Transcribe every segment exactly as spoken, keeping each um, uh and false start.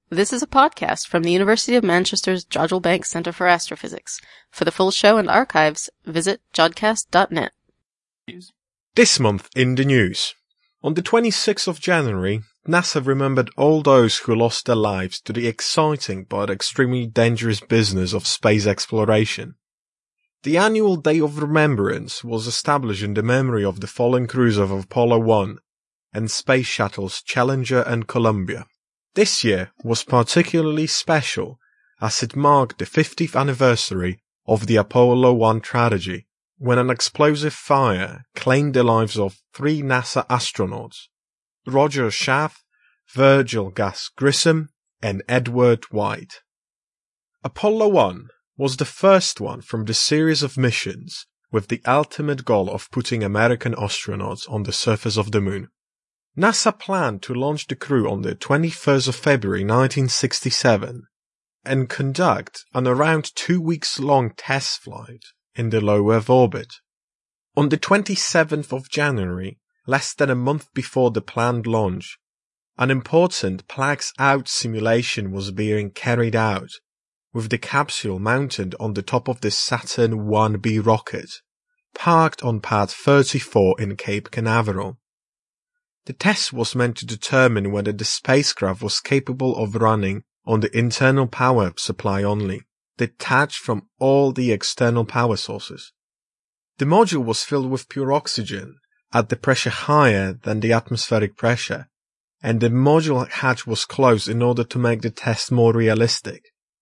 This is a podcast from the University of Manchester's Jodrell Bank Centre for Astrophysics. For the full show and archives, visit jodcast dot net. This month in the news. On the twenty-sixth of January, NASA remembered all those who lost their lives to the exciting but extremely dangerous business of space exploration. The annual Day of Remembrance was established in the memory of the fallen crews of Apollo one and space shuttles Challenger and Columbia. This year was particularly special as it marked the fiftieth anniversary of the Apollo one tragedy, when an explosive fire claimed the lives of three NASA astronauts, Roger Schaff, Virgil Gus Grissom, and Edward White. Apollo one was the first one from the series of missions with the ultimate goal of putting American astronauts on the surface of the moon. NASA planned to launch the crew on the twenty-first of February nineteen sixty-seven and conduct an around two weeks long test flight in the low Earth orbit. On the twenty-seventh of January, less than a month before the planned launch, an important Plagues Out simulation was being carried out, with the capsule mounted on the top of the Saturn one B rocket, parked on pad thirty-four in Cape Canaveral. The test was meant to determine whether the spacecraft was capable of running on the internal power supply only, detached from all the external power sources. The module was filled with pure oxygen at the pressure higher than the atmospheric pressure, and the module hatch was closed in order to make the test more realistic.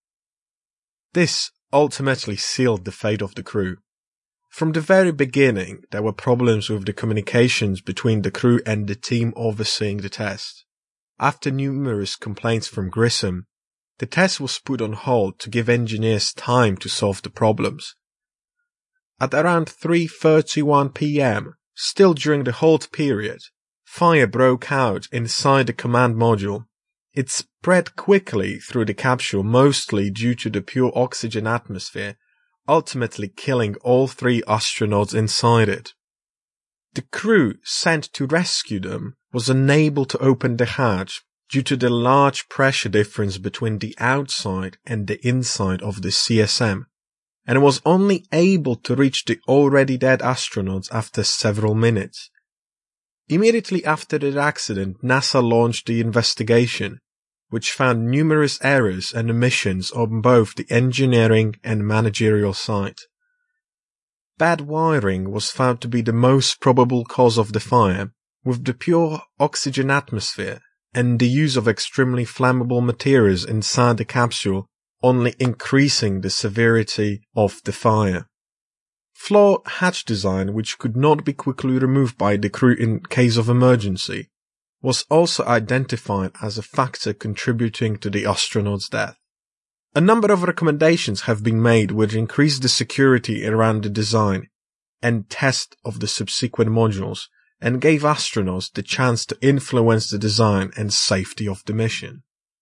This ultimately sealed the fate of the crew. From the very beginning, there were problems with the communications between the crew and the team overseeing the test. After numerous complaints from Grissom, the test was put on hold to give engineers time to solve the problems. At around three thirty-one p m, still during the hold period, fire broke out inside the command module. It spread quickly through the capsule, mostly due to the pure oxygen atmosphere, ultimately killing all three astronauts inside it. The crew sent to rescue them was unable to open the hatch due to the large pressure difference between the outside and the inside of the C S M, and was only able to reach the already dead astronauts after several minutes. Immediately after the accident, NASA launched the investigation, which found numerous errors and omissions on both the engineering and managerial side. Bad wiring was found to be the most probable cause of the fire, with the pure oxygen atmosphere and the use of extremely flammable materials inside the capsule only increasing the severity of the fire. Flawed hatch design, which could not be quickly removed by the crew in case of emergency, was also identified as a factor contributing to the astronauts' death. A number of recommendations have been made which increase the security around the design and test of the subsequent modules, and gave astronauts the chance to influence the design and safety of the mission.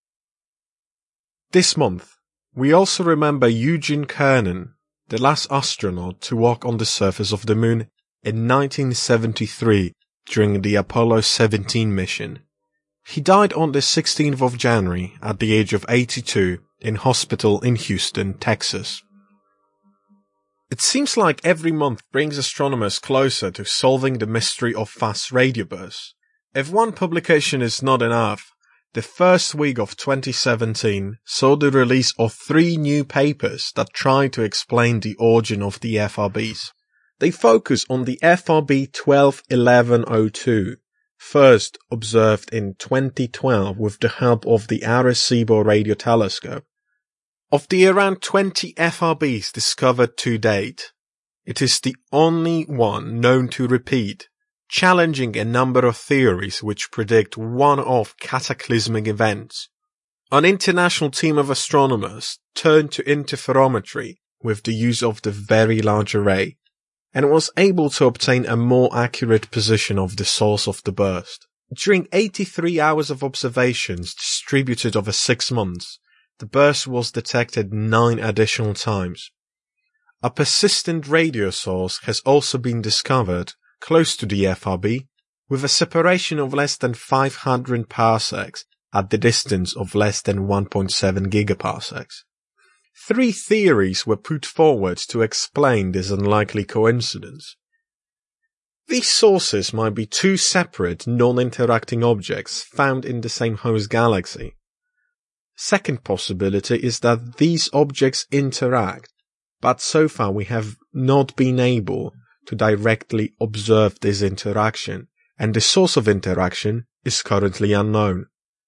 This month, we also remember Eugene Cernan, the last astronaut to walk on the surface of the moon in nineteen seventy-three during the Apollo seventeen mission. He died on the sixteenth of January at the age of eighty-two in hospital in Houston, Texas. It seems like every month brings astronomers closer to solving the mystery of fast radio bursts. If one publication is not enough, the first week of twenty seventeen saw the release of three new papers that try to explain the origin of the F R Bs. They focus on the F R B twelve eleven oh two, first observed in twenty twelve with the help of the Arecibo radio telescope. Of the around twenty F R Bs discovered to date, it is the only one known to repeat, challenging a number of theories which predict one-off cataclysmic events. An international team of astronomers turned to interferometry with the use of the Very Large Array, and was able to obtain a more accurate position of the source of the burst. During eighty-three hours of observations distributed over six months, the burst was detected nine additional times. A persistent radio source has also been discovered close to the F R B, with a separation of less than five hundred parsecs at the distance of less than one point seven gigaparsecs. Three theories were put forward to explain this unlikely coincidence. These sources might be two separate, non-interacting objects found in the same host galaxy. Second possibility is that these objects interact, but so far we have not been able to directly observe this interaction, and the source of interaction is currently unknown.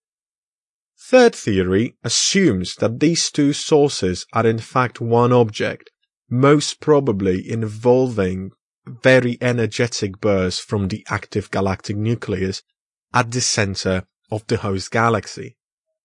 Third theory assumes that these two sources are in fact one object, most probably involving very energetic bursts from the active galactic nucleus at the center of the host galaxy.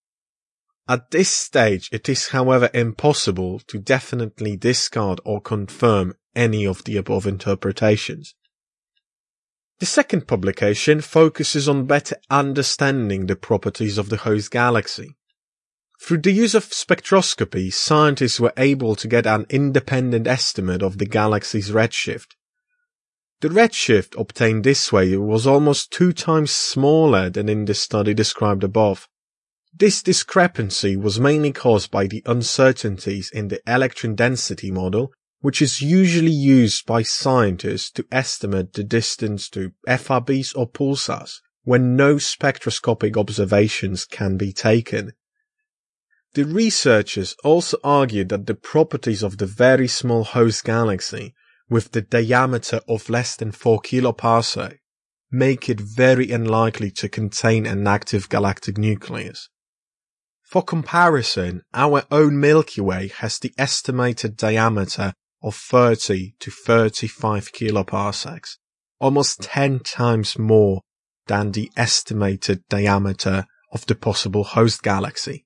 At this stage, it is however impossible to definitely discard or confirm any of the above interpretations. The second publication focuses on better understanding the properties of the host galaxy. Through the use of spectroscopy, scientists were able to get an independent estimate of the galaxy's redshift. The redshift obtained this way was almost two times smaller than in the study described above. This discrepancy was mainly caused by the uncertainties in the electron density model, which is usually used by scientists to estimate the distance to F R Bs or pulsars when no spectroscopic observations can be taken. The researchers also argued that the properties of the very small host galaxy, with the diameter of less than four kiloparsec, make it very unlikely to contain an active galactic nucleus. For comparison, our own Milky Way has the estimated diameter of thirty to thirty-five kiloparsecs, almost ten times more than the estimated diameter of the possible host galaxy.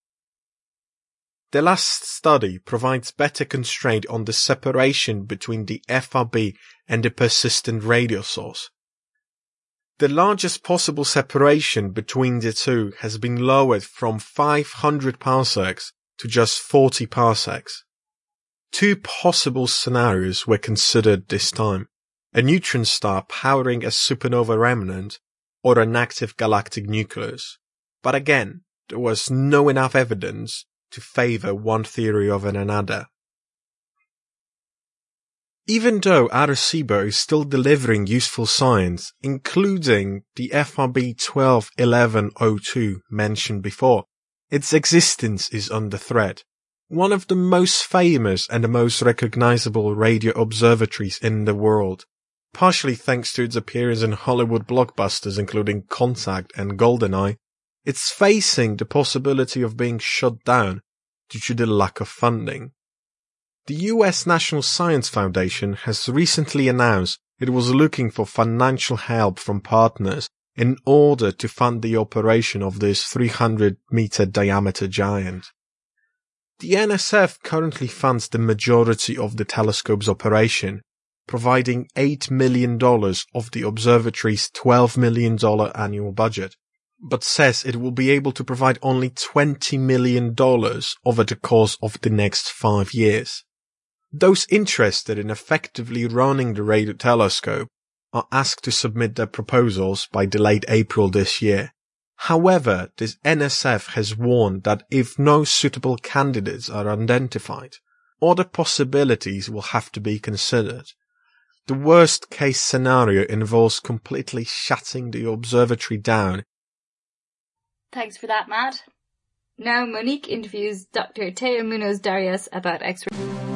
The last study provides better constraint on the separation between the F R B and the persistent radio source. The largest possible separation between the two has been lowered from five hundred parsecs to just forty parsecs. Two possible scenarios were considered this time: a neutron star powering a supernova remnant or an active galactic nucleus. But again, there was no enough evidence to favor one theory over another. Even though Arecibo is still delivering useful science, including the F R B twelve eleven oh two mentioned before, its existence is under threat. One of the most famous and the most recognizable radio observatories in the world, partially thanks to its appearance in Hollywood blockbusters including Contact and GoldenEye, it's facing the possibility of being shut down due to the lack of funding. The U S National Science Foundation has recently announced it was looking for financial help from partners in order to fund the operation of this three hundred meter diameter giant. The N S F currently funds the majority of the telescope's operation, providing eight million dollars of the observatory's twelve million dollars annual budget, but says it will be able to provide only twenty million dollars over the course of the next five years. Those interested in effectively running the radio telescope are asked to submit their proposals by the late April this year. However, this N S F has warned that if no suitable candidates are identified, other possibilities will have to be considered. The worst case scenario involves completely shutting the observatory down. Thanks for that, Matt. Now Monique interviews Doctor Teo Munoz Darius about X-ray.